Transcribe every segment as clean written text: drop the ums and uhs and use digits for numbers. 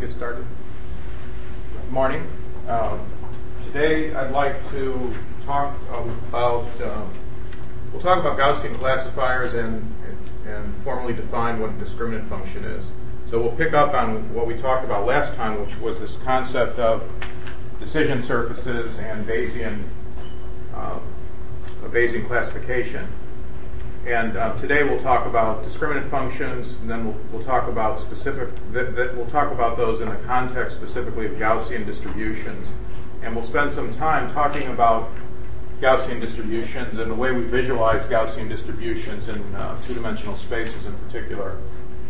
get started? Good morning. Today I'd like to talk about, we'll talk about Gaussian classifiers and formally define what a discriminant function is. So we'll pick up on what we talked about last time, which was this concept of decision surfaces and Bayesian classification. And today we'll talk about discriminant functions, and then we'll talk about we'll talk about those in the context specifically of Gaussian distributions, and we'll spend some time talking about Gaussian distributions and the way we visualize Gaussian distributions in two-dimensional spaces in particular.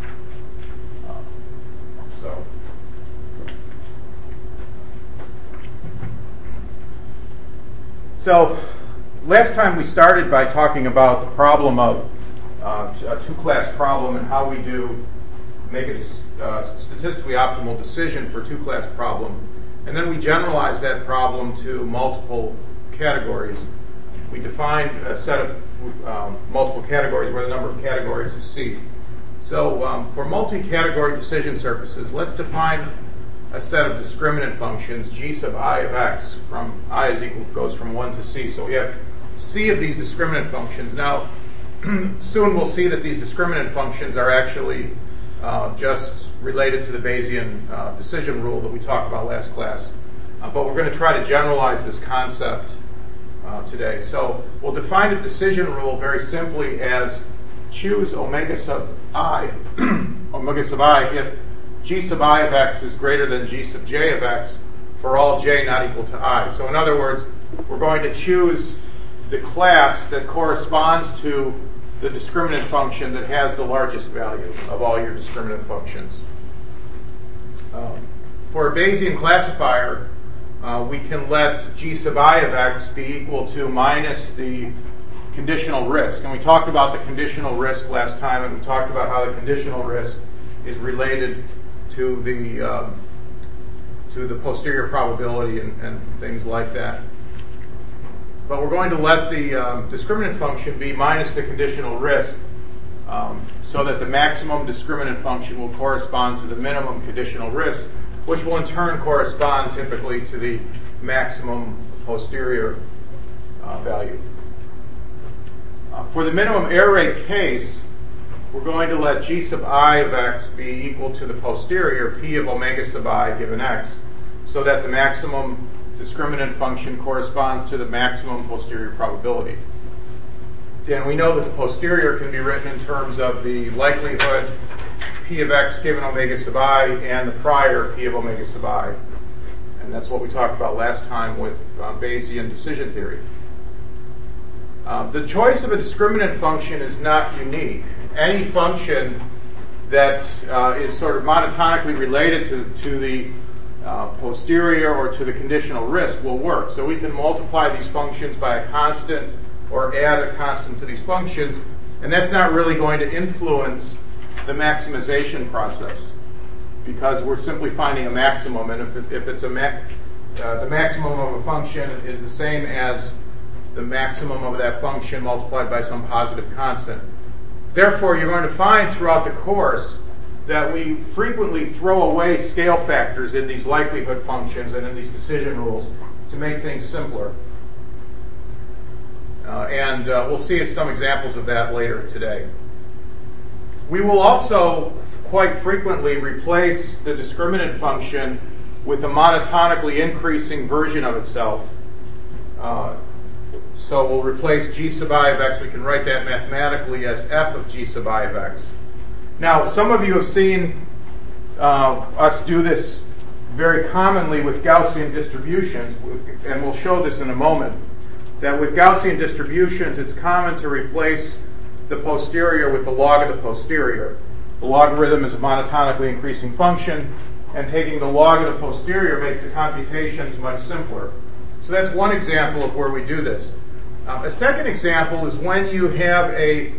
So last time we started by talking about the problem of a two-class problem and how we make a statistically optimal decision for a two-class problem. And then we generalized that problem to multiple categories. We defined a set of multiple categories where the number of categories is C. So for multi-category decision surfaces, let's define a set of discriminant functions, g sub I of x, from I goes from 1 to c. So we have C of these discriminant functions. Now, soon we'll see that these discriminant functions are actually just related to the Bayesian decision rule that we talked about last class. But we're going to try to generalize this concept today. So we'll define a decision rule very simply as choose omega sub I if g sub I of x is greater than g sub j of x for all j not equal to I. So in other words, we're going to choose the class that corresponds to the discriminant function that has the largest value of all your discriminant functions. For a Bayesian classifier, we can let g sub I of x be equal to minus the conditional risk. And we talked about the conditional risk last time, and we talked about how the conditional risk is related to the posterior probability and things like that. But we're going to let the discriminant function be minus the conditional risk so that the maximum discriminant function will correspond to the minimum conditional risk, which will in turn correspond typically to the maximum posterior value. For the minimum error rate case, we're going to let g sub I of x be equal to the posterior p of omega sub I given x, so that the maximum discriminant function corresponds to the maximum posterior probability. And we know that the posterior can be written in terms of the likelihood p of x given omega sub I and the prior p of omega sub I. And that's what we talked about last time with Bayesian decision theory. The choice of a discriminant function is not unique. Any function that is sort of monotonically related to the posterior or to the conditional risk will work. So we can multiply these functions by a constant or add a constant to these functions, and that's not really going to influence the maximization process because we're simply finding a maximum, and if it's the maximum of a function is the same as the maximum of that function multiplied by some positive constant. Therefore, you're going to find throughout the course that we frequently throw away scale factors in these likelihood functions and in these decision rules to make things simpler. And we'll see some examples of that later today. We will also quite frequently replace the discriminant function with a monotonically increasing version of itself. So we'll replace g sub I of x. We can write that mathematically as f of g sub I of x. Now, some of you have seen us do this very commonly with Gaussian distributions, and we'll show this in a moment, that with Gaussian distributions, it's common to replace the posterior with the log of the posterior. The logarithm is a monotonically increasing function, and taking the log of the posterior makes the computations much simpler. So that's one example of where we do this. A second example is when you have a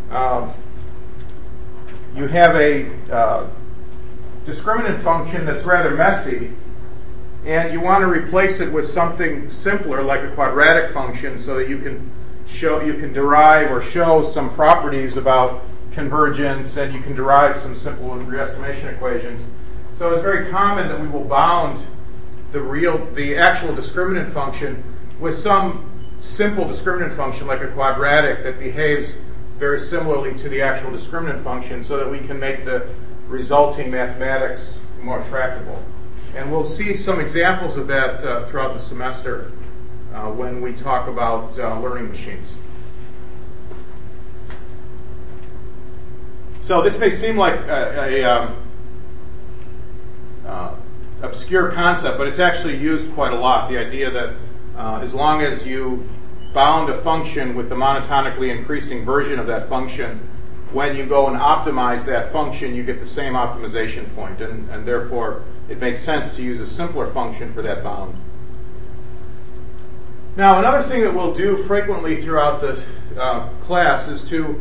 discriminant function that's rather messy, and you want to replace it with something simpler, like a quadratic function, so that you can derive or show some properties about convergence, and you can derive some simple re-estimation equations. So it's very common that we will bound the actual discriminant function with some simple discriminant function like a quadratic that behaves very similarly to the actual discriminant function so that we can make the resulting mathematics more tractable. And we'll see some examples of that throughout the semester when we talk about learning machines. So this may seem like a obscure concept, but it's actually used quite a lot. The idea that as long as you bound a function with the monotonically increasing version of that function, when you go and optimize that function, you get the same optimization point, and therefore it makes sense to use a simpler function for that bound. Now, another thing that we'll do frequently throughout the class is to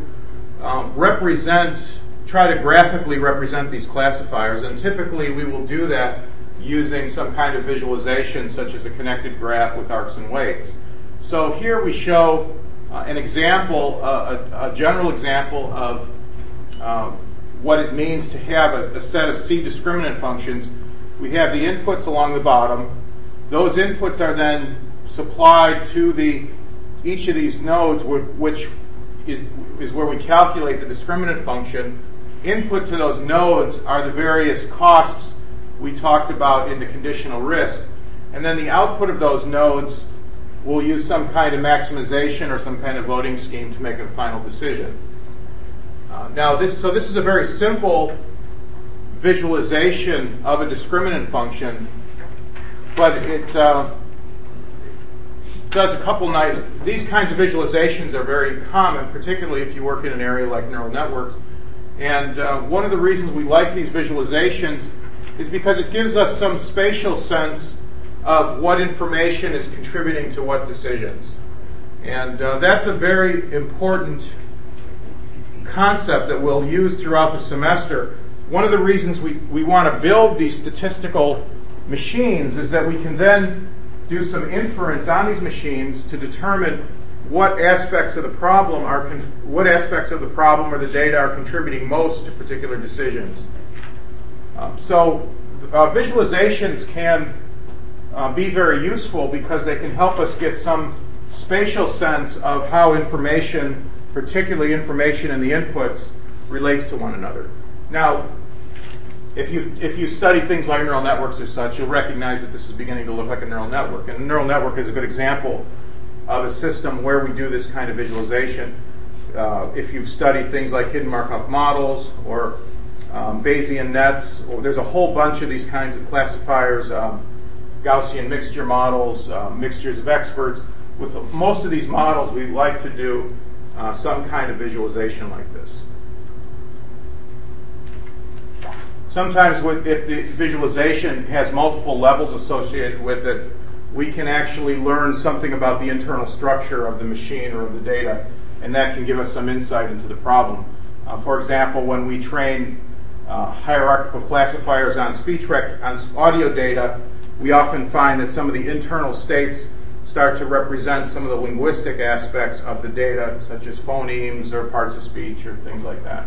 try to graphically represent these classifiers, and typically we will do that using some kind of visualization such as a connected graph with arcs and weights. So here we show an example, a general example of what it means to have a set of C discriminant functions. We have the inputs along the bottom. Those inputs are then supplied to each of these nodes, which is where we calculate the discriminant function. Input to those nodes are the various costs we talked about in the conditional risk. And then the output of those nodes will use some kind of maximization or some kind of voting scheme to make a final decision. This is a very simple visualization of a discriminant function, but it does a couple nice. These kinds of visualizations are very common, particularly if you work in an area like neural networks. And one of the reasons we like these visualizations is because it gives us some spatial sense of what information is contributing to what decisions. And that's a very important concept that we'll use throughout the semester. One of the reasons we want to build these statistical machines is that we can then do some inference on these machines to determine what aspects of the problem or the data are contributing most to particular decisions. Visualizations can be very useful because they can help us get some spatial sense of how information, particularly information in the inputs, relates to one another. Now, if you study things like neural networks or such, you'll recognize that this is beginning to look like a neural network. And a neural network is a good example of a system where we do this kind of visualization. If you've studied things like hidden Markov models or Bayesian nets, there's a whole bunch of these kinds of classifiers, Gaussian mixture models, mixtures of experts. With most of these models, we like to do some kind of visualization like this. Sometimes if the visualization has multiple levels associated with it, we can actually learn something about the internal structure of the machine or of the data, and that can give us some insight into the problem. For example, when we train hierarchical classifiers on on audio data, we often find that some of the internal states start to represent some of the linguistic aspects of the data, such as phonemes or parts of speech or things like that.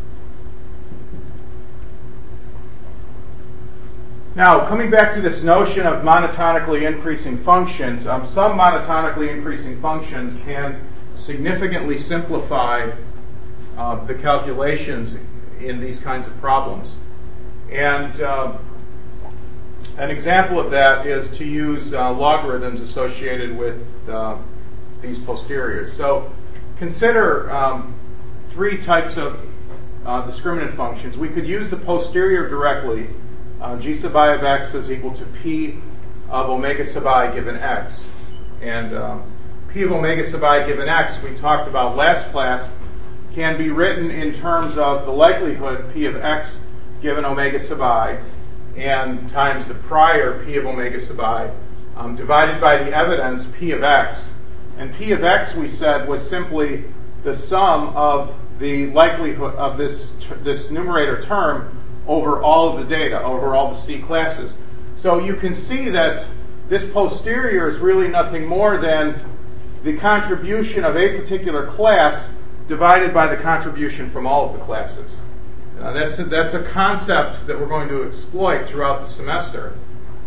Now, coming back to this notion of monotonically increasing functions, some monotonically increasing functions can significantly simplify the calculations in these kinds of problems. And an example of that is to use logarithms associated with these posteriors. So consider three types of discriminant functions. We could use the posterior directly. G sub I of x is equal to P of omega sub I given x. And P of omega sub I given x, we talked about last class, can be written in terms of the likelihood P of x given omega sub I and times the prior P of omega sub I divided by the evidence P of x. And P of x, we said, was simply the sum of the likelihood of this numerator term over all of the data, over all the C classes. So you can see that this posterior is really nothing more than the contribution of a particular class divided by the contribution from all of the classes. That's a concept that we're going to exploit throughout the semester.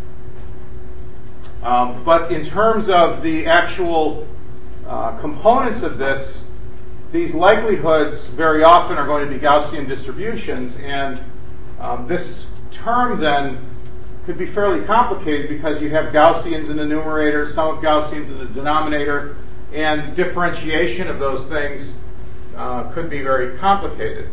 But in terms of the actual components of this, these likelihoods very often are going to be Gaussian distributions, and this term then could be fairly complicated because you have Gaussians in the numerator, some of Gaussians in the denominator, and differentiation of those things could be very complicated.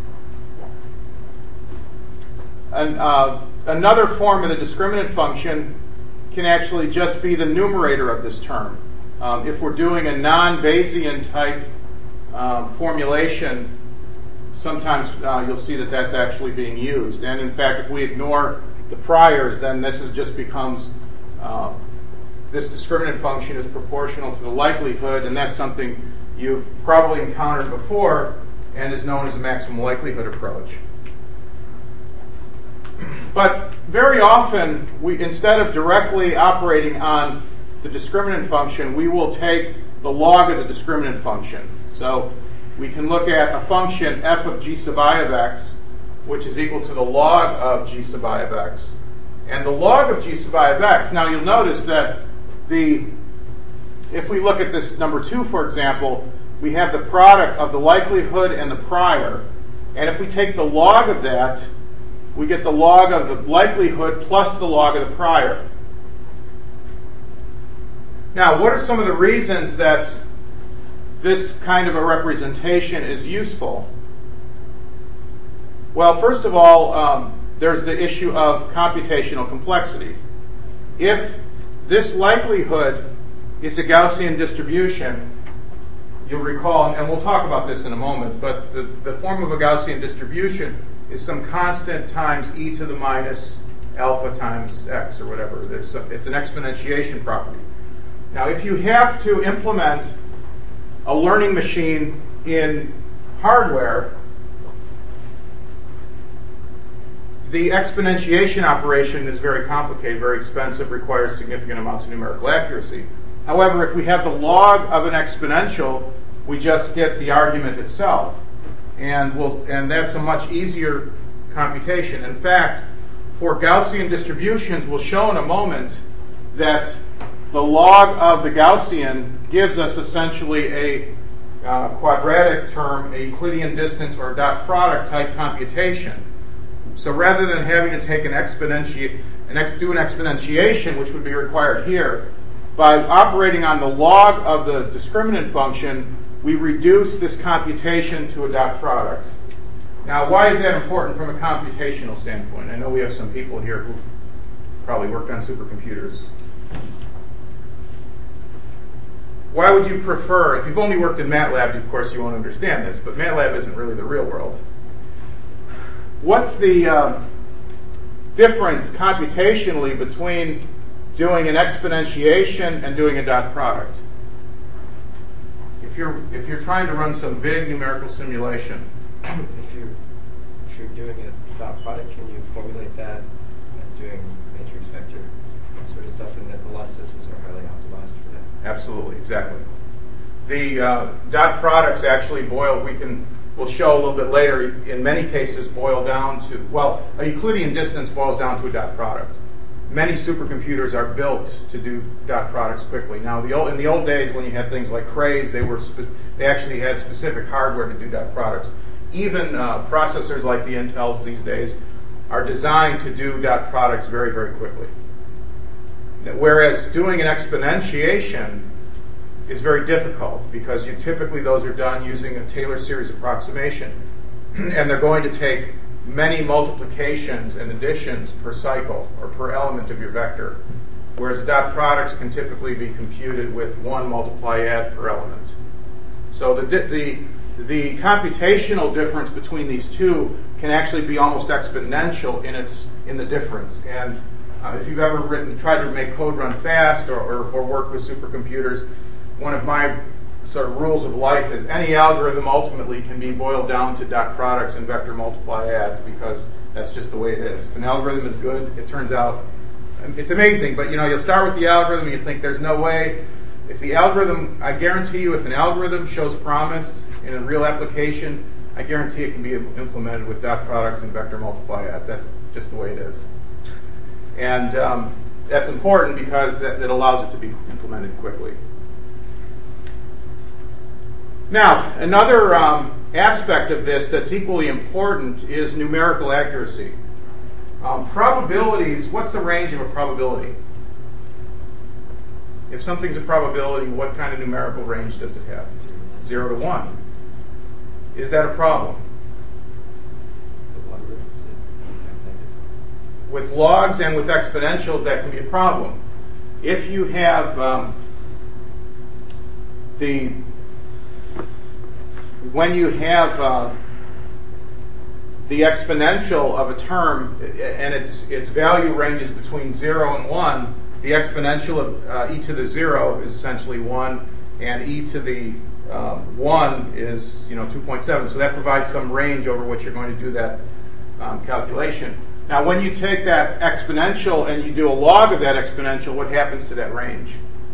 Another form of the discriminant function can actually just be the numerator of this term. If we're doing a non-Bayesian type formulation, sometimes you'll see that that's actually being used. And in fact, if we ignore the priors, then this just becomes, this discriminant function is proportional to the likelihood, and that's something you've probably encountered before and is known as the maximum likelihood approach. But very often, instead of directly operating on the discriminant function, we will take the log of the discriminant function. So we can look at a function f of g sub I of x, which is equal to the log of g sub I of x. And the log of g sub I of x, now you'll notice that if we look at this number 2, for example, we have the product of the likelihood and the prior. And if we take the log of that, we get the log of the likelihood plus the log of the prior. Now, what are some of the reasons that this kind of a representation is useful? Well, first of all, there's the issue of computational complexity. If this likelihood is a Gaussian distribution, you'll recall, and we'll talk about this in a moment, but the form of a Gaussian distribution is some constant times e to the minus alpha times x, or whatever. It's an exponentiation property. Now, if you have to implement a learning machine in hardware, the exponentiation operation is very complicated, very expensive, requires significant amounts of numerical accuracy. However, if we have the log of an exponential, we just get the argument itself. And that's a much easier computation. In fact, for Gaussian distributions, we'll show in a moment that the log of the Gaussian gives us essentially a quadratic term, a Euclidean distance or dot product type computation. So rather than having to take do an exponentiation, which would be required here, by operating on the log of the discriminant function, we reduce this computation to a dot product. Now, why is that important from a computational standpoint? I know we have some people here who probably worked on supercomputers. Why would you prefer, if you've only worked in MATLAB, of course you won't understand this, but MATLAB isn't really the real world. What's the difference computationally between doing an exponentiation and doing a dot product? If you're trying to run some big numerical simulation, if you're doing a dot product, can you formulate that doing matrix vector sort of stuff, and that a lot of systems are highly optimized for that? Absolutely, exactly. The dot products actually we'll show a little bit later, in many cases boil down to, well, a Euclidean distance boils down to a dot product. Many supercomputers are built to do dot products quickly. Now, in the old days, when you had things like Crays, they actually had specific hardware to do dot products. Even processors like the Intels these days are designed to do dot products very, very quickly. Whereas doing an exponentiation is very difficult because typically those are done using a Taylor series approximation, and they're going to take many multiplications and additions per cycle or per element of your vector, whereas dot products can typically be computed with one multiply add per element. So the computational difference between these two can actually be almost exponential in the difference. And if you've ever tried to make code run fast or work with supercomputers, one of my sort of rules of life is any algorithm ultimately can be boiled down to dot products and vector multiply adds, because that's just the way it is. If an algorithm is good, it turns out it's amazing. But you'll start with the algorithm and you think there's no way. If the algorithm, I guarantee you, if an algorithm shows promise in a real application, I guarantee it can be implemented with dot products and vector multiply adds. That's just the way it is. And that's important because that allows it to be implemented quickly. Now, another aspect of this that's equally important is numerical accuracy. Probabilities, what's the range of a probability? If something's a probability, what kind of numerical range does it have? 0 to 1. Is that a problem? With logs and with exponentials, that can be a problem. If you have when you have the exponential of a term and its value ranges between 0 and 1, the exponential of e to the 0 is essentially 1, and e to the 1 is 2.7. So that provides some range over which you're going to do that calculation. Now, when you take that exponential and you do a log of that exponential, what happens to that range?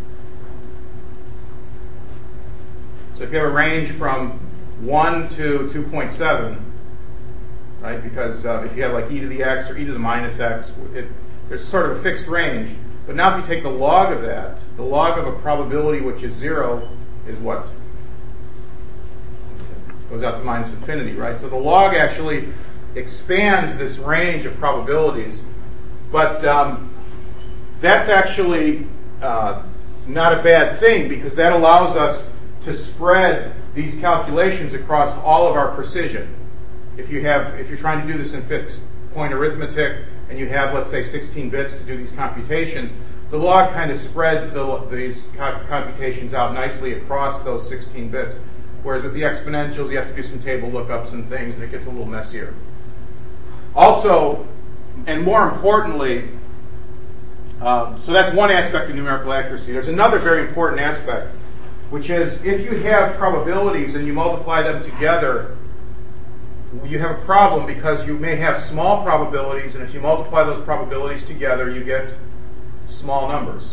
So if you have a range from 1 to 2.7, right? Because if you have like e to the x or e to the minus x, there's sort of a fixed range. But now if you take the log of that, the log of a probability which is 0 is what? Goes out to minus infinity, right? So the log actually expands this range of probabilities. But that's actually not a bad thing, because that allows us to spread these calculations across all of our precision. If you're trying to do this in fixed point arithmetic and you have, let's say, 16 bits to do these computations, the log kind of spreads these computations out nicely across those 16 bits. Whereas with the exponentials, you have to do some table lookups and things, and it gets a little messier. Also, and more importantly, so that's one aspect of numerical accuracy. There's another very important aspect, which is if you have probabilities and you multiply them together, you have a problem, because you may have small probabilities, and if you multiply those probabilities together, you get small numbers.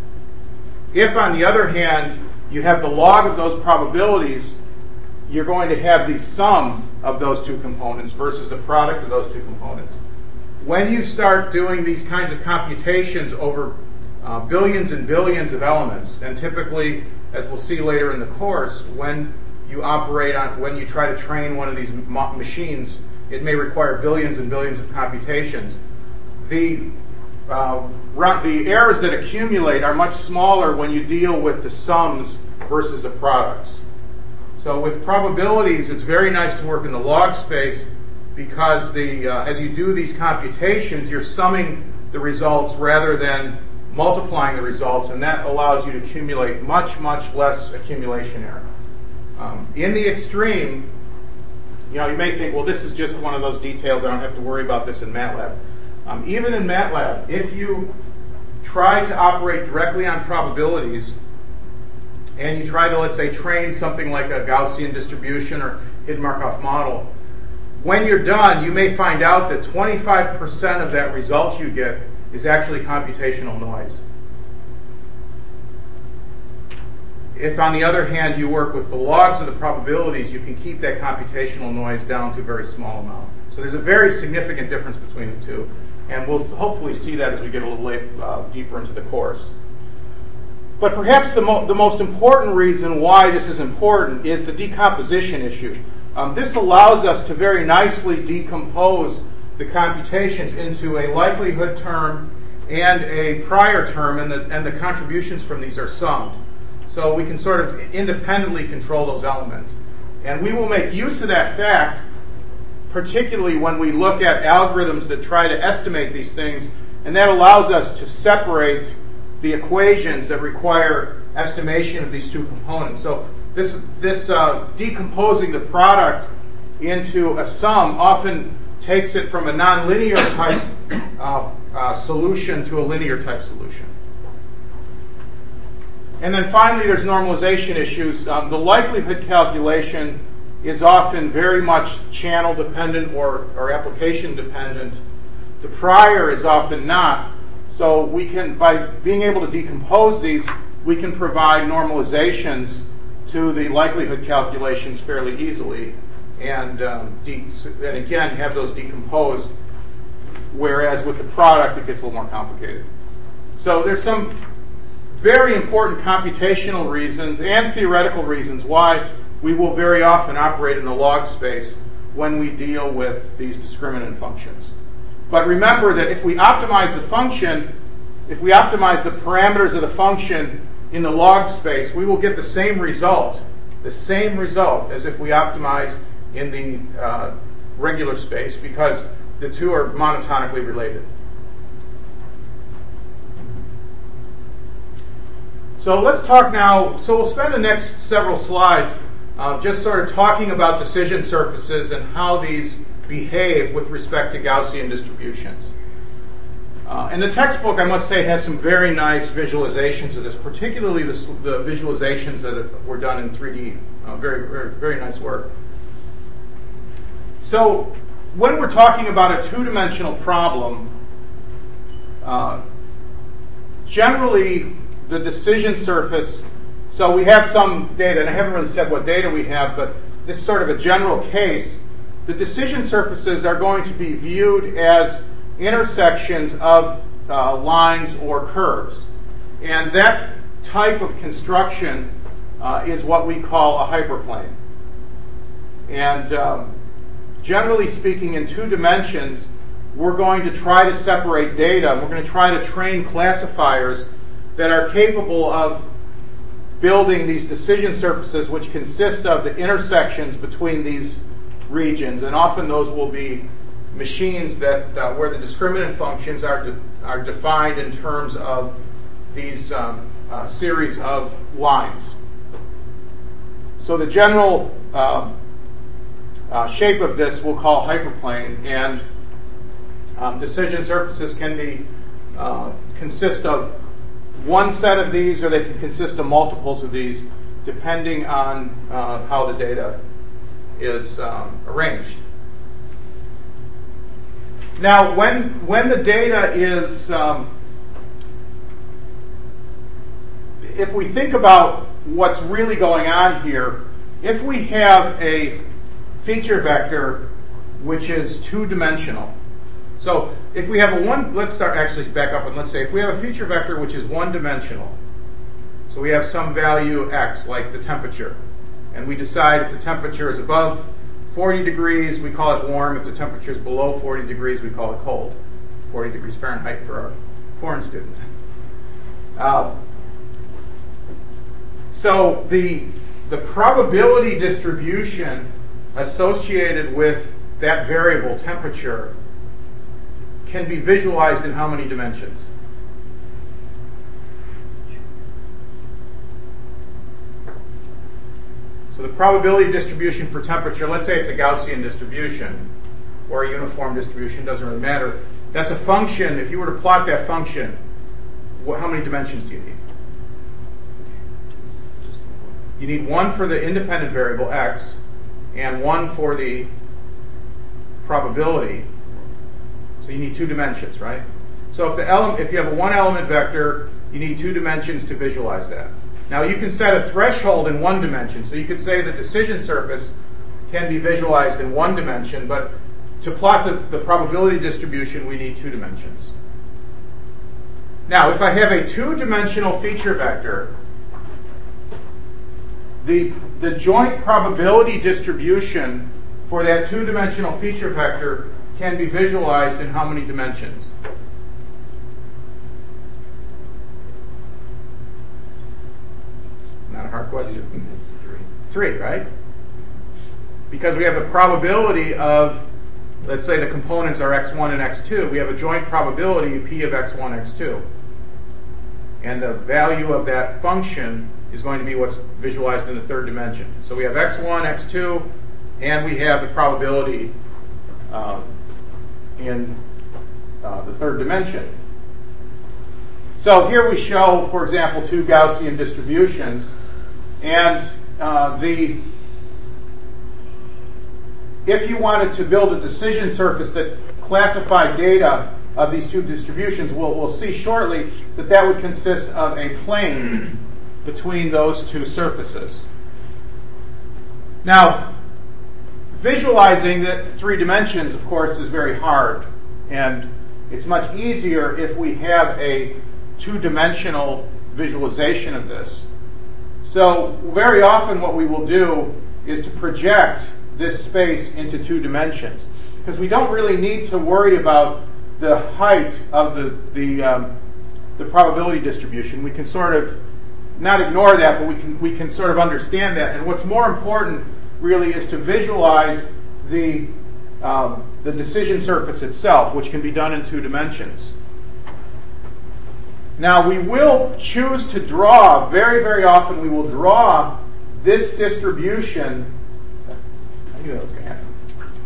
If, on the other hand, you have the log of those probabilities, you're going to have the sum of those two components versus the product of those two components. When you start doing these kinds of computations over billions and billions of elements, and typically, as we'll see later in the course, when you try to train one of these machines, it may require billions and billions of computations. The errors that accumulate are much smaller when you deal with the sums versus the products. So with probabilities, it's very nice to work in the log space, because as you do these computations, you're summing the results rather than multiplying the results, and that allows you to accumulate much, much less accumulation error. In the extreme, you may think, well, this is just one of those details, I don't have to worry about this in MATLAB. Even in MATLAB, if you try to operate directly on probabilities, and you try to, let's say, train something like a Gaussian distribution or hidden Markov model, when you're done, you may find out that 25% of that result you get is actually computational noise. If, on the other hand, you work with the logs of the probabilities, you can keep that computational noise down to a very small amount. So there's a very significant difference between the two, and we'll hopefully see that as we get a little deeper into the course. But perhaps the most important reason why this is important is the decomposition issue. This allows us to very nicely decompose the computations into a likelihood term and a prior term, and the contributions from these are summed. So we can sort of independently control those elements. And we will make use of that fact, particularly when we look at algorithms that try to estimate these things, and that allows us to separate the equations that require estimation of these two components. So this decomposing the product into a sum often takes it from a nonlinear type solution to a linear type solution. And then finally, there's normalization issues. The likelihood calculation is often very much channel dependent or application dependent. The prior is often not. So we can, by being able to decompose these, we can provide normalizations to the likelihood calculations fairly easily. and again have those decomposed, whereas with the product it gets a little more complicated. So there's some very important computational reasons and theoretical reasons why we will very often operate in the log space when we deal with these discriminant functions. But remember that if we optimize the function, if we optimize the parameters of the function in the log space, we will get the same result as if we optimize in the regular space, because the two are monotonically related. So let's talk now, so we'll spend the next several slides just sort of talking about decision surfaces and how these behave with respect to Gaussian distributions. And the textbook, I must say, has some very nice visualizations of this, particularly the visualizations that were done in 3D. Very, very, very nice work. So when we're talking about a two-dimensional problem, generally the decision surface, so we have some data, and I haven't really said what data we have, but this is sort of a general case. The decision surfaces are going to be viewed as intersections of lines or curves. And that type of construction is what we call a hyperplane. And generally speaking, in two dimensions, we're going to try to separate data. We're going to try to train classifiers that are capable of building these decision surfaces, which consist of the intersections between these regions. And often those will be machines that where the discriminant functions are defined in terms of these series of lines. So the general shape of this we'll call hyperplane, and decision surfaces can be consist of one set of these, or they can consist of multiples of these, depending on how the data is arranged. Now, when the data is, if we think about what's really going on here, if we have a feature vector which is two-dimensional, so if we have let's back up and let's say if we have a feature vector which is one-dimensional, so we have some value x, like the temperature, and we decide if the temperature is above 40 degrees, we call it warm. If the temperature is below 40 degrees, we call it cold. 40 degrees Fahrenheit for our foreign students. So the probability distribution associated with that variable temperature can be visualized in how many dimensions? So the probability distribution for temperature, let's say it's a Gaussian distribution or a uniform distribution, doesn't really matter. That's a function. If you were to plot that function, how many dimensions do you need? You need one for the independent variable x and one for the probability. So you need two dimensions, right? So if you have a one-element vector, you need two dimensions to visualize that. Now you can set a threshold in one dimension. So you could say the decision surface can be visualized in one dimension, but to plot the probability distribution, we need two dimensions. Now, if I have a two-dimensional feature vector, the joint probability distribution for that two-dimensional feature vector can be visualized in how many dimensions? Not a hard question. It's 3. 3, right? Because we have the probability of, let's say the components are x1 and x2, we have a joint probability p of x1, x2. And the value of that function is going to be what's visualized in the third dimension. So we have x1, x2, and we have the probability in the third dimension. So here we show, for example, two Gaussian distributions, and if you wanted to build a decision surface that classified data of these two distributions, we'll see shortly that would consist of a plane between those two surfaces. Now, visualizing the 3 dimensions, of course, is very hard, and it's much easier if we have a 2-dimensional visualization of this. So very often what we will do is to project this space into 2 dimensions, because we don't really need to worry about the height of the probability distribution. We can sort of not ignore that, but we can sort of understand that. And what's more important really is to visualize the decision surface itself, which can be done in 2 dimensions. Now we will choose to draw, very, very often we will draw this distribution. I knew that was going to happen.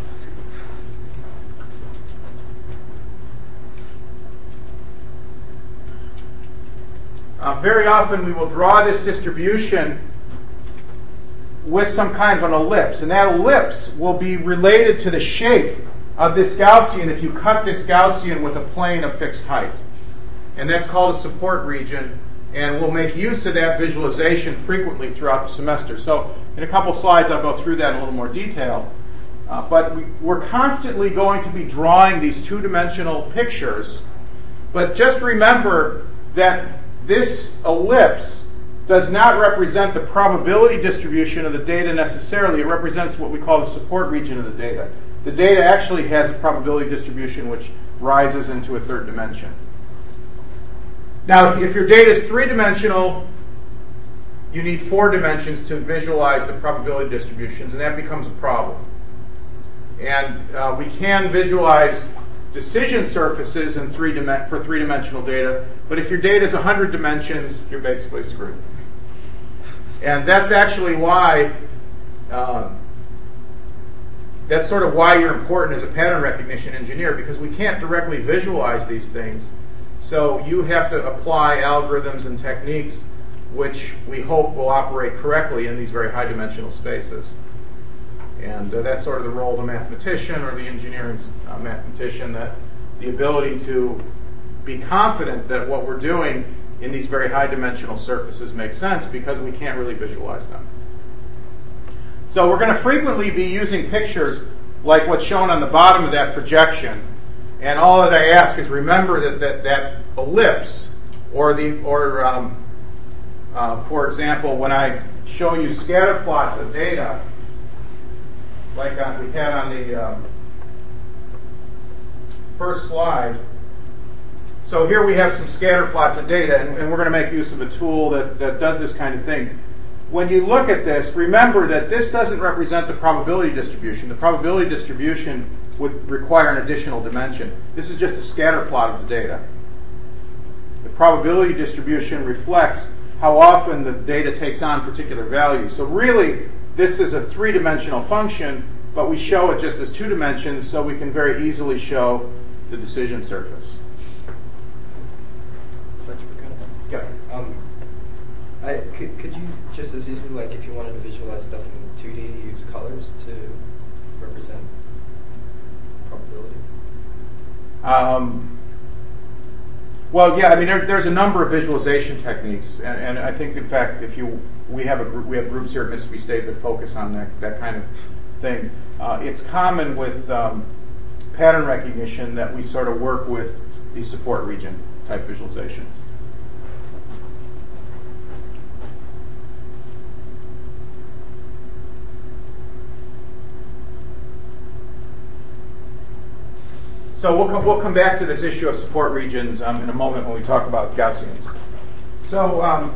Very often we will draw this distribution with some kind of an ellipse, and that ellipse will be related to the shape of this Gaussian if you cut this Gaussian with a plane of fixed height. And that's called a support region, and we'll make use of that visualization frequently throughout the semester. So in a couple slides I'll go through that in a little more detail. But we're constantly going to be drawing these 2-dimensional pictures, but just remember that this ellipse does not represent the probability distribution of the data necessarily. It represents what we call the support region of the data. The data actually has a probability distribution which rises into a 3rd dimension. Now, if your data is 3-dimensional, you need 4 dimensions to visualize the probability distributions, and that becomes a problem. And we can visualize decision surfaces in for 3-dimensional data, but if your data is 100 dimensions, you're basically screwed. And that's actually why, that's sort of why you're important as a pattern recognition engineer, because we can't directly visualize these things. So you have to apply algorithms and techniques which we hope will operate correctly in these very high-dimensional spaces. And that's sort of the role of the mathematician or the engineering mathematician, that the ability to be confident that what we're doing in these very high-dimensional surfaces makes sense, because we can't really visualize them. So we're going to frequently be using pictures like what's shown on the bottom of that projection. And all that I ask is remember that ellipse, or for example, when I show you scatter plots of data, like we had on the first slide. So here we have some scatter plots of data, and we're going to make use of a tool that does this kind of thing. When you look at this, remember that this doesn't represent the probability distribution. The probability distribution would require an additional dimension. This is just a scatter plot of the data. The probability distribution reflects how often the data takes on particular values. So really, this is a 3-dimensional function, but we show it just as 2 dimensions, so we can very easily show the decision surface. Yeah. Could you just as easily, like if you wanted to visualize stuff in 2D, use colors to represent probability? Well, yeah. I mean, there's a number of visualization techniques, and I think, in fact, we have groups here at Mississippi State that focus on that kind of thing. It's common with pattern recognition that we sort of work with these support region type visualizations. So we'll come back to this issue of support regions in a moment when we talk about Gaussians. So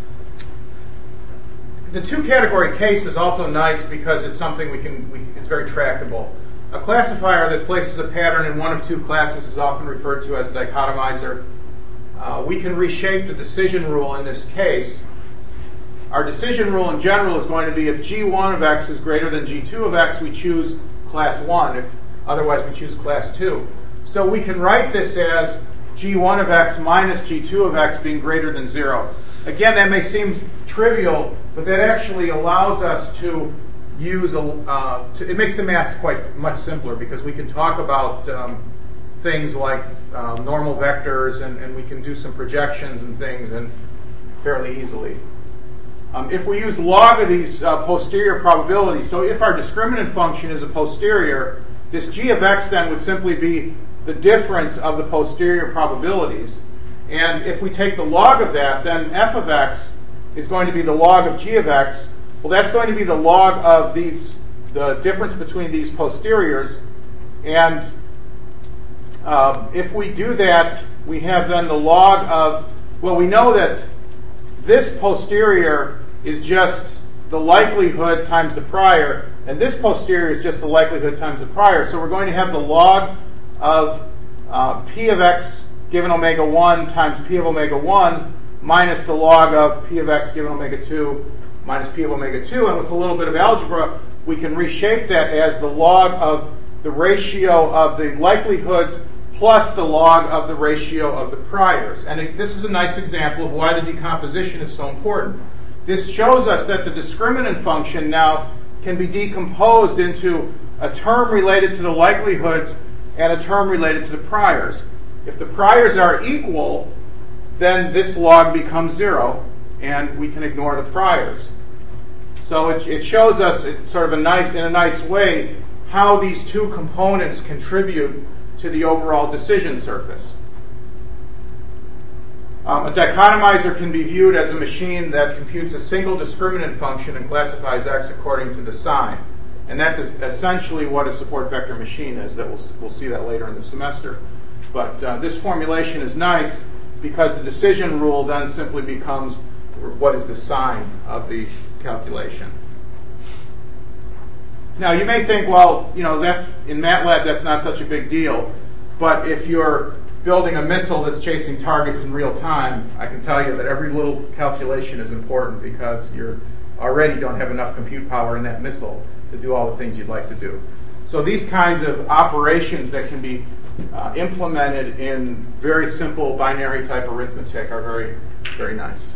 the 2-category case is also nice because it's something it's very tractable. A classifier that places a pattern in one of 2 classes is often referred to as a dichotomizer. We can reshape the decision rule in this case. Our decision rule in general is going to be if G1 of x is greater than G2 of x, we choose class 1. If otherwise, we choose class 2. So we can write this as G1 of x minus G2 of x being greater than 0. Again, that may seem trivial, but that actually allows us to use it makes the math quite much simpler, because we can talk about things like normal vectors, and we can do some projections and things and fairly easily. If we use log of these posterior probabilities, so if our discriminant function is a posterior, this g of x then would simply be the difference of the posterior probabilities. And if we take the log of that, then f of x is going to be the log of g of x. Well, that's going to be the log of the difference between these posteriors. And if we do that, we have then the log of, well, we know that this posterior is just the likelihood times the prior, and this posterior is just the likelihood times the prior. So we're going to have the log of p of x given omega 1 times p of omega 1 minus the log of p of x given omega 2 minus p of omega 2. And with a little bit of algebra, we can reshape that as the log of the ratio of the likelihoods plus the log of the ratio of the priors. And this is a nice example of why the decomposition is so important. This shows us that the discriminant function now can be decomposed into a term related to the likelihoods and a term related to the priors. If the priors are equal, then this log becomes 0, and we can ignore the priors. So it shows us sort of in a nice way how these two components contribute to the overall decision surface. A dichotomizer can be viewed as a machine that computes a single discriminant function and classifies x according to the sign. And that's essentially what a support vector machine is. We'll see that later in the semester. But this formulation is nice because the decision rule then simply becomes what is the sign of the calculation. Now you may think, well, that's in MATLAB that's not such a big deal. But if you're building a missile that's chasing targets in real time, I can tell you that every little calculation is important because you already don't have enough compute power in that missile to do all the things you'd like to do. So these kinds of operations that can be implemented in very simple binary type arithmetic are very, very nice.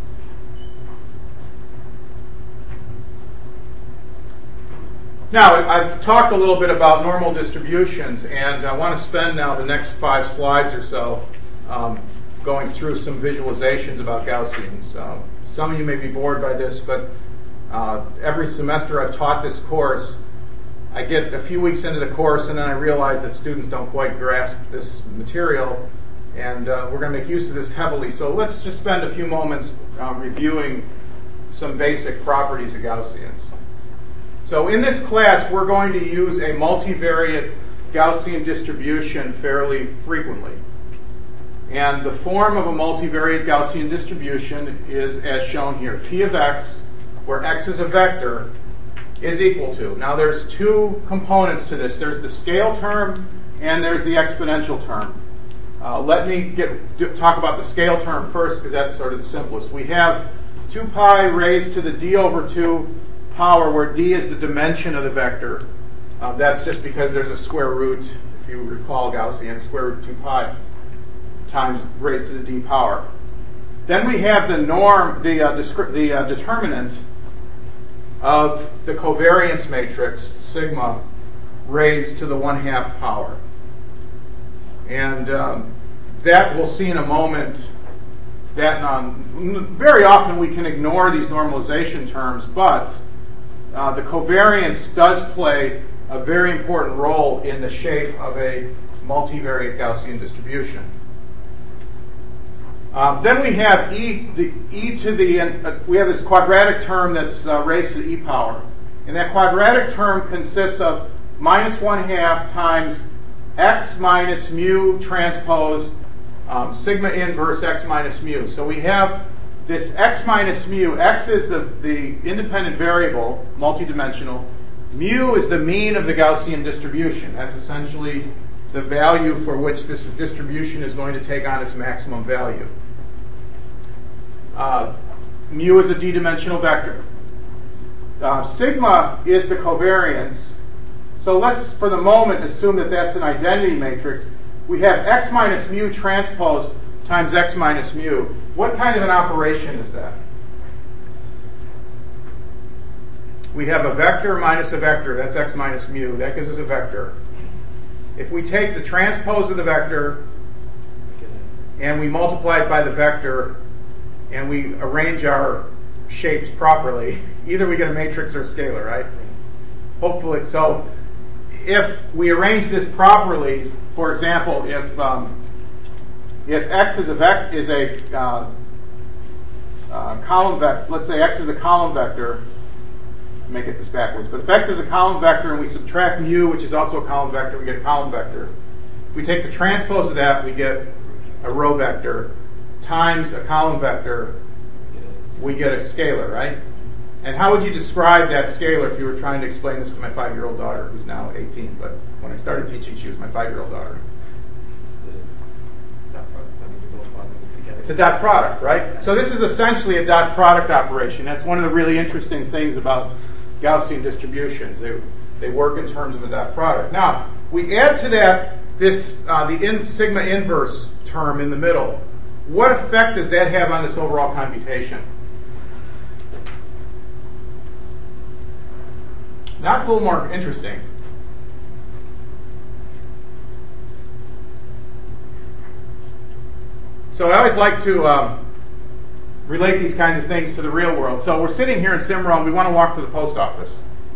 Now, I've talked a little bit about normal distributions, and I want to spend now the next 5 slides or so going through some visualizations about Gaussians. Some of you may be bored by this, but every semester I've taught this course, I get a few weeks into the course and then I realize that students don't quite grasp this material, and we're going to make use of this heavily. So let's just spend a few moments reviewing some basic properties of Gaussians. So in this class, we're going to use a multivariate Gaussian distribution fairly frequently. And the form of a multivariate Gaussian distribution is as shown here. P of x, where x is a vector, is equal to. Now there's 2 components to this. There's the scale term and there's the exponential term. Let me talk about the scale term first because that's sort of the simplest. We have 2 pi raised to the d over 2 power, where d is the dimension of the vector. That's just because there's a square root, if you recall Gaussian, square root 2 pi times raised to the d power. Then we have the norm, the determinant of the covariance matrix, sigma, raised to the 1/2 power. And that we'll see in a moment that very often we can ignore these normalization terms, but the covariance does play a very important role in the shape of a multivariate Gaussian distribution. Then we have we have this quadratic term that's raised to the e power. And that quadratic term consists of minus 1/2 times x minus mu transpose sigma inverse x minus mu. So we have this x minus mu. X is the independent variable, multidimensional. Mu is the mean of the Gaussian distribution. That's essentially the value for which this distribution is going to take on its maximum value. Mu is a d-dimensional vector. Sigma is the covariance. So let's, for the moment, assume that that's an identity matrix. We have x minus mu transpose times x minus mu. What kind of an operation is that? We have a vector minus a vector. That's x minus mu. That gives us a vector. If we take the transpose of the vector and we multiply it by the vector and we arrange our shapes properly, either we get a matrix or a scalar, right? Hopefully. So if we arrange this properly, for example, if x is a column vector, let's say x is a column vector, make it this backwards, but if x is a column vector and we subtract mu, which is also a column vector, we get a column vector. If we take the transpose of that, we get a row vector times a column vector, we get a scalar, right? And how would you describe that scalar if you were trying to explain this to my 5-year-old daughter, who's now 18, but when I started teaching, she was my 5-year-old daughter? It's a dot product, right? So this is essentially a dot product operation. That's one of the really interesting things about Gaussian distributions. They work in terms of a dot product. Now, we add to that this sigma inverse term in the middle. What effect does that have on this overall computation? Now it's a little more interesting. So I always like to relate these kinds of things to the real world. So we're sitting here in Cimarron. We want to walk to the post office.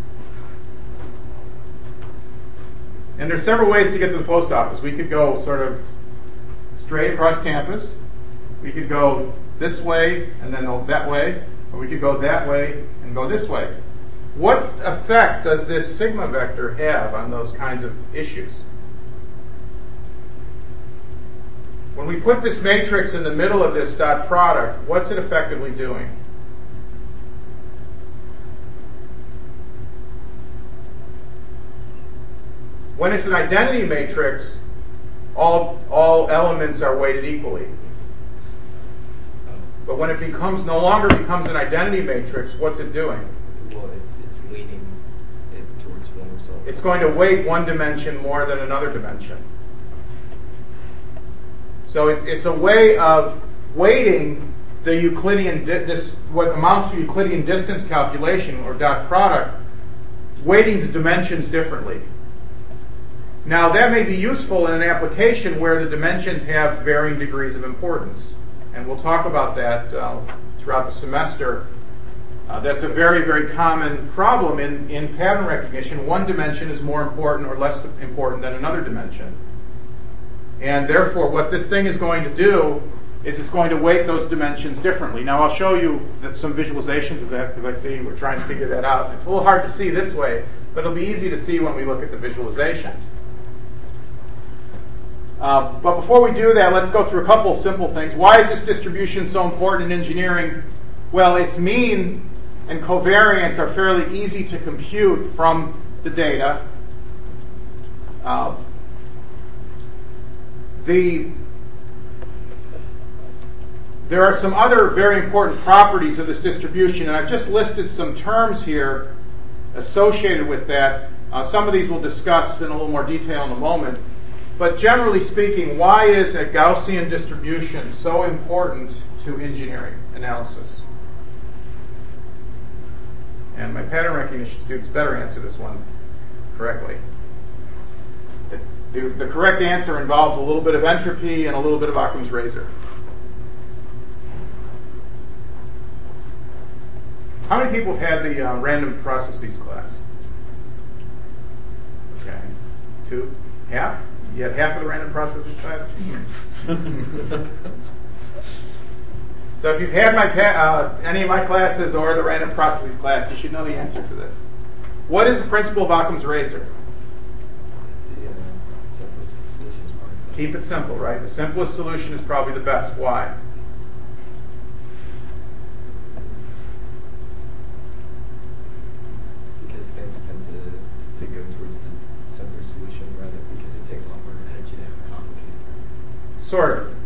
And there's several ways to get to the post office. We could go sort of straight across campus. We could go this way and then that way. Or we could go that way and go this way. What effect does this sigma vector have on those kinds of issues? When we put this matrix in the middle of this dot product, what's it effectively doing? When it's an identity matrix, all elements are weighted equally. But when it no longer becomes an identity matrix, what's it doing? Well, it's leaning it towards one result. It's going to weight one dimension more than another dimension. So it's a way of weighting the Euclidean, what amounts to Euclidean distance calculation, or dot product, weighting the dimensions differently. Now, that may be useful in an application where the dimensions have varying degrees of importance. And we'll talk about that throughout the semester. That's a very, very common problem in pattern recognition. One dimension is more important or less important than another dimension. And therefore, what this thing is going to do is it's going to weight those dimensions differently. Now, I'll show you some visualizations of that, because I see we're trying to figure that out. It's a little hard to see this way, but it'll be easy to see when we look at the visualizations. But before we do that, let's go through a couple simple things. Why is this distribution so important in engineering? Well, its mean and covariance are fairly easy to compute from the data. There are some other very important properties of this distribution, and I've just listed some terms here associated with that. Some of these we'll discuss in a little more detail in a moment. But generally speaking, why is a Gaussian distribution so important to engineering analysis? And my pattern recognition students better answer this one correctly. The correct answer involves a little bit of entropy and a little bit of Occam's razor. How many people have had the random processes class? Okay. 2? Half? You had half of the random processes class? So if you've had any of my classes or the random processes class, you should know the answer to this. What is the principle of Occam's razor? Keep it simple, right? The simplest solution is probably the best. Why? Because things tend to go towards the simpler solution, rather because it takes a lot more energy to have it complicated. Sort of.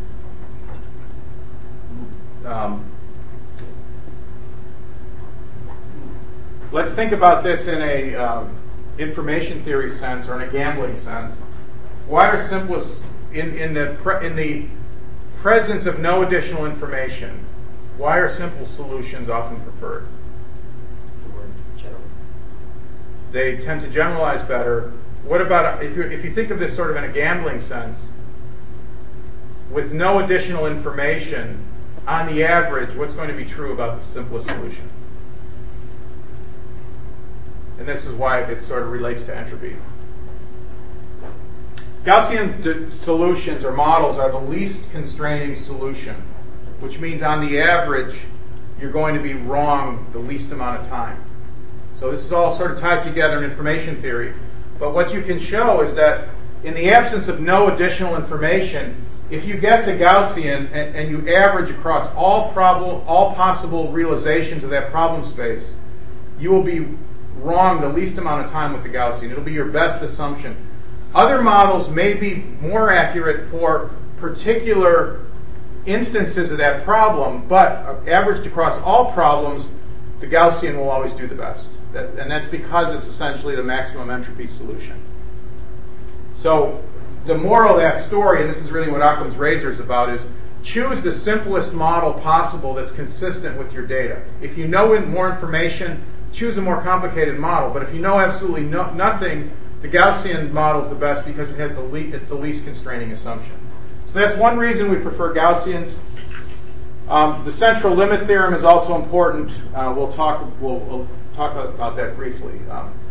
Let's think about this in a information theory sense or in a gambling sense. Why are simplest in the presence of no additional information? Why are simple solutions often preferred? General. They tend to generalize better. What about if you think of this sort of in a gambling sense? With no additional information, on the average, what's going to be true about the simplest solution? And this is why it sort of relates to entropy. Gaussian solutions or models are the least constraining solution, which means on the average, you're going to be wrong the least amount of time. So this is all sort of tied together in information theory. But what you can show is that in the absence of no additional information, if you guess a Gaussian and you average across all possible realizations of that problem space, you will be wrong the least amount of time with the Gaussian. It'll be your best assumption. Other models may be more accurate for particular instances of that problem, but averaged across all problems, the Gaussian will always do the best. And that's because it's essentially the maximum entropy solution. So the moral of that story, and this is really what Occam's razor is about, is choose the simplest model possible that's consistent with your data. If you know more information, choose a more complicated model. But if you know absolutely nothing, the Gaussian model is the best because it's the least constraining assumption. So that's one reason we prefer Gaussians. The central limit theorem is also important. We'll talk about that briefly.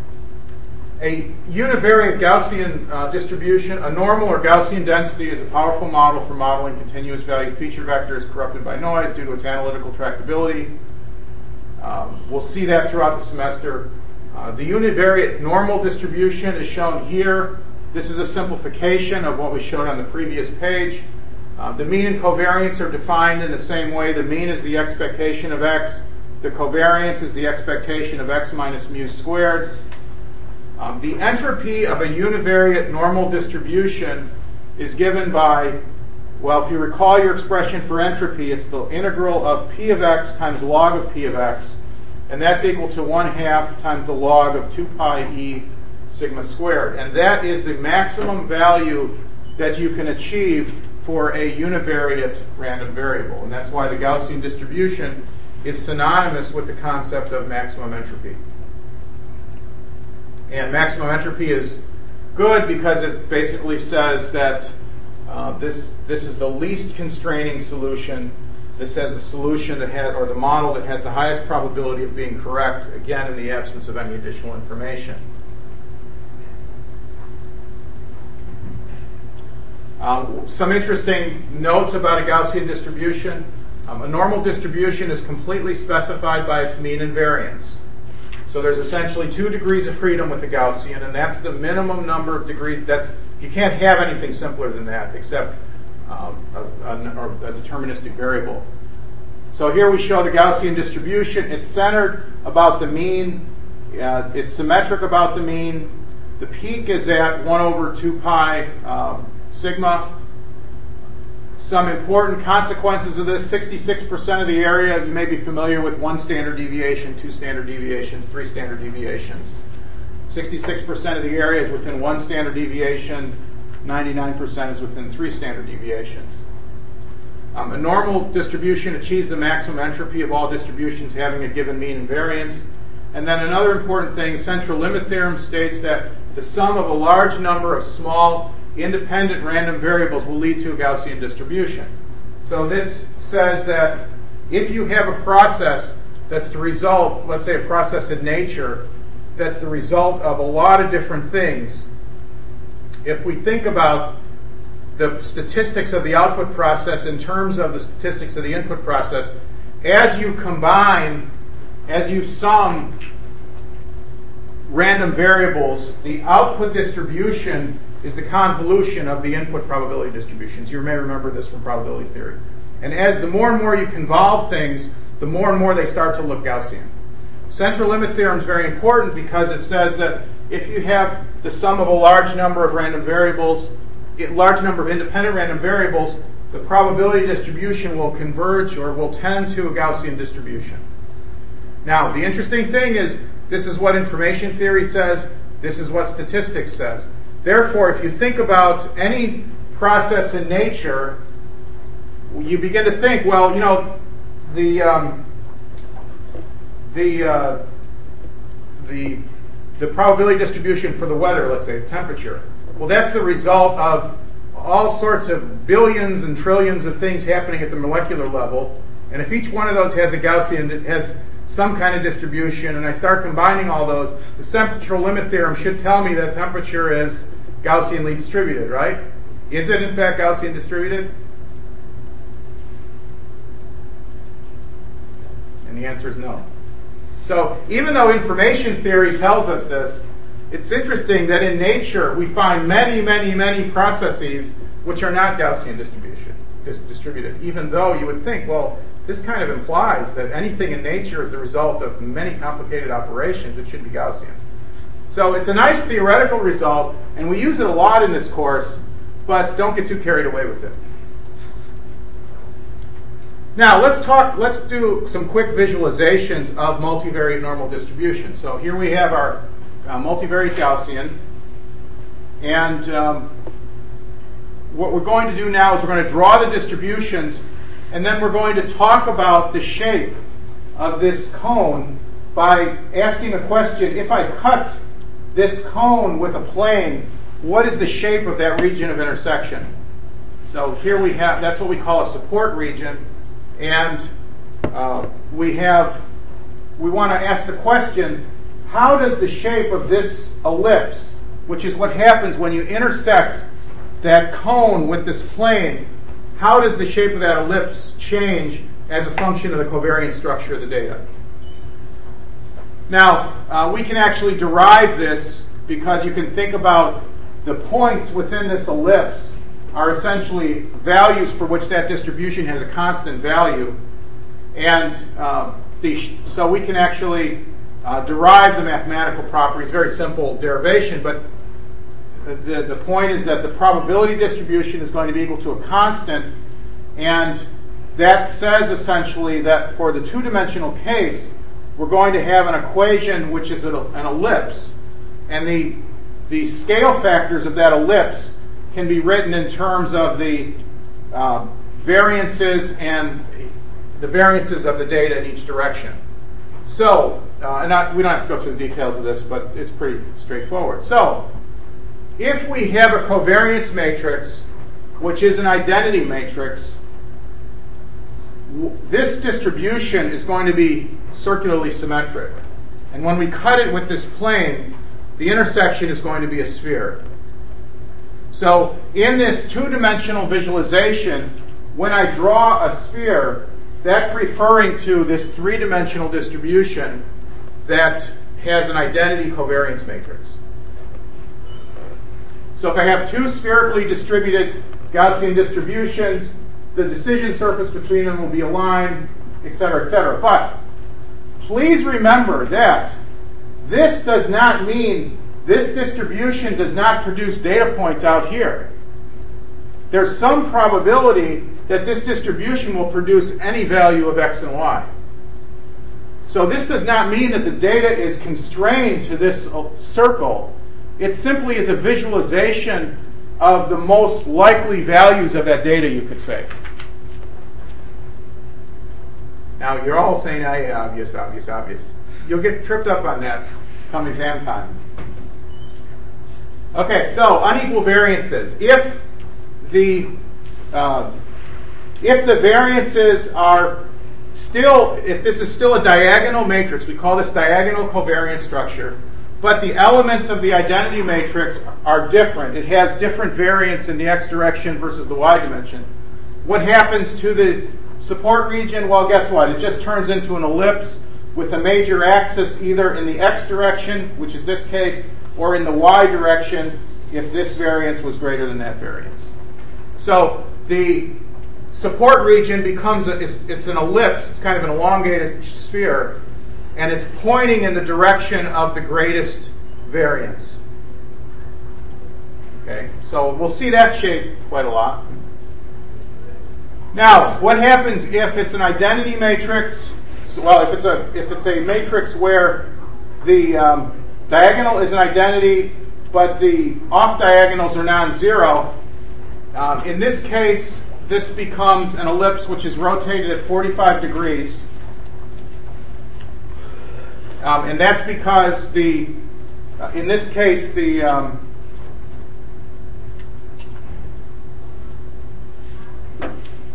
A univariate Gaussian distribution, a normal or Gaussian density, is a powerful model for modeling continuous value feature vectors corrupted by noise due to its analytical tractability. We'll see that throughout the semester. The univariate normal distribution is shown here. This is a simplification of what we showed on the previous page. The mean and covariance are defined in the same way. The mean is the expectation of x. The covariance is the expectation of x minus mu squared. The entropy of a univariate normal distribution is given by, well, if you recall your expression for entropy, it's the integral of p of x times log of p of x, and that's equal to 1/2 times the log of 2 pi e sigma squared. And that is the maximum value that you can achieve for a univariate random variable. And that's why the Gaussian distribution is synonymous with the concept of maximum entropy. And maximum entropy is good because it basically says that this is the least constraining solution. This has the solution that has, or the model that has the highest probability of being correct, again in the absence of any additional information. Some interesting notes about a Gaussian distribution. A normal distribution is completely specified by its mean and variance. So there's essentially 2 degrees of freedom with the Gaussian, and that's the minimum number of degrees. You can't have anything simpler than that except a deterministic variable. So here we show the Gaussian distribution. It's centered about the mean. It's symmetric about the mean. The peak is at 1/2 pi sigma. Some important consequences of this: 66% of the area, you may be familiar with 1 standard deviation, 2 standard deviations, 3 standard deviations. 66% of the area is within 1 standard deviation, 99% is within 3 standard deviations. A normal distribution achieves the maximum entropy of all distributions having a given mean and variance. And then another important thing, central limit theorem states that the sum of a large number of small independent random variables will lead to a Gaussian distribution. So this says that if you have a process that's the result, let's say a process in nature, that's the result of a lot of different things, if we think about the statistics of the output process in terms of the statistics of the input process, as you sum random variables, the output distribution is the convolution of the input probability distributions. You may remember this from probability theory. And as the more and more you convolve things, the more and more they start to look Gaussian. Central limit theorem is very important because it says that if you have the sum of a large number of random variables, a large number of independent random variables, the probability distribution will converge or will tend to a Gaussian distribution. Now, the interesting thing is, this is what information theory says, this is what statistics says. Therefore, if you think about any process in nature, you begin to think, well, you know, the probability distribution for the weather, let's say, the temperature. Well, that's the result of all sorts of billions and trillions of things happening at the molecular level, and if each one of those has a Gaussian, it has some kind of distribution, and I start combining all those, the temperature limit theorem should tell me that temperature is Gaussianly distributed, right? Is it in fact Gaussian distributed? And the answer is no. So even though information theory tells us this, it's interesting that in nature we find many, many, many processes which are not Gaussian distributed, even though you would think, well, this kind of implies that anything in nature is the result of many complicated operations. It should be Gaussian. So it's a nice theoretical result, and we use it a lot in this course, but don't get too carried away with it. Now let's do some quick visualizations of multivariate normal distribution. So here we have our multivariate Gaussian, and what we're going to do now is we're going to draw the distributions, and then we're going to talk about the shape of this cone by asking the question, if I cut this cone with a plane, what is the shape of that region of intersection? So here we have, that's what we call a support region, and we want to ask the question, how does the shape of this ellipse, which is what happens when you intersect that cone with this plane, how does the shape of that ellipse change as a function of the covariance structure of the data? Now, we can actually derive this because you can think about the points within this ellipse are essentially values for which that distribution has a constant value. And so we can actually derive the mathematical properties, very simple derivation, but the point is that the probability distribution is going to be equal to a constant, and that says essentially that for the two-dimensional case, we're going to have an equation which is an ellipse, and the scale factors of that ellipse can be written in terms of the variances and the variances of the data in each direction. So, we don't have to go through the details of this, but it's pretty straightforward. So, if we have a covariance matrix, which is an identity matrix, this distribution is going to be circularly symmetric. And when we cut it with this plane, the intersection is going to be a sphere. So in this two-dimensional visualization, when I draw a sphere, that's referring to this three-dimensional distribution that has an identity covariance matrix. So if I have two spherically distributed Gaussian distributions, the decision surface between them will be aligned, etc., etc. But please remember that this does not mean this distribution does not produce data points out here. There's some probability that this distribution will produce any value of x and y. So this does not mean that the data is constrained to this circle. It simply is a visualization of the most likely values of that data, you could say. Now, you're all saying, obvious. You'll get tripped up on that come exam time. Okay, so unequal variances. If the variances are still, if this is still a diagonal matrix, we call this diagonal covariance structure, but the elements of the identity matrix are different. It has different variance in the x direction versus the y dimension. What happens to the support region? Well, guess what? It just turns into an ellipse with a major axis either in the x direction, which is this case, or in the y direction if this variance was greater than that variance. So the support region becomes, it's an ellipse, it's kind of an elongated sphere, and it's pointing in the direction of the greatest variance. Okay, so we'll see that shape quite a lot. Now, what happens if it's an identity matrix? Well, if it's a matrix where the diagonal is an identity, but the off diagonals are non-zero. In this case, this becomes an ellipse which is rotated at 45 degrees. And that's because in this case,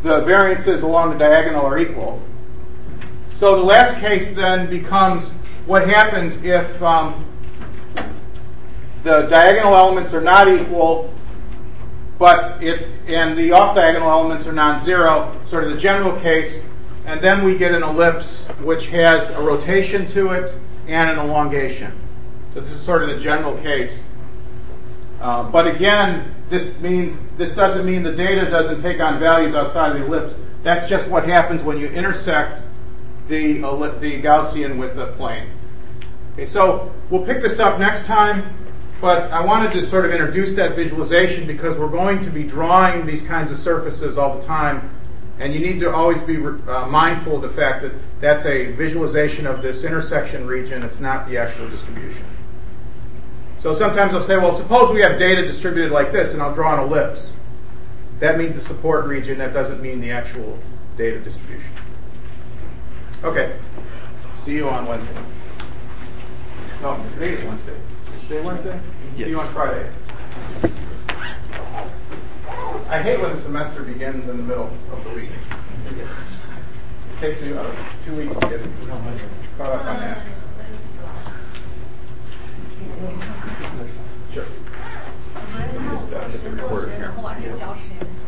the variances along the diagonal are equal. So the last case then becomes what happens if the diagonal elements are not equal, and the off-diagonal elements are non-zero, sort of the general case, and then we get an ellipse which has a rotation to it and an elongation. So this is sort of the general case. But again, this doesn't mean the data doesn't take on values outside of the ellipse. That's just what happens when you intersect the Gaussian with the plane. Okay, so we'll pick this up next time, but I wanted to sort of introduce that visualization because we're going to be drawing these kinds of surfaces all the time, and you need to always be mindful of the fact that that's a visualization of this intersection region. It's not the actual distribution. So sometimes I'll say, well, suppose we have data distributed like this, and I'll draw an ellipse. That means the support region. That doesn't mean the actual data distribution. Okay. See you on Wednesday. No, today is Wednesday. Is today Wednesday? Yes. See you on Friday. I hate when the semester begins in the middle of the week. It takes you 2 weeks to get caught up on that. Sure. Let me just hit the recorder here.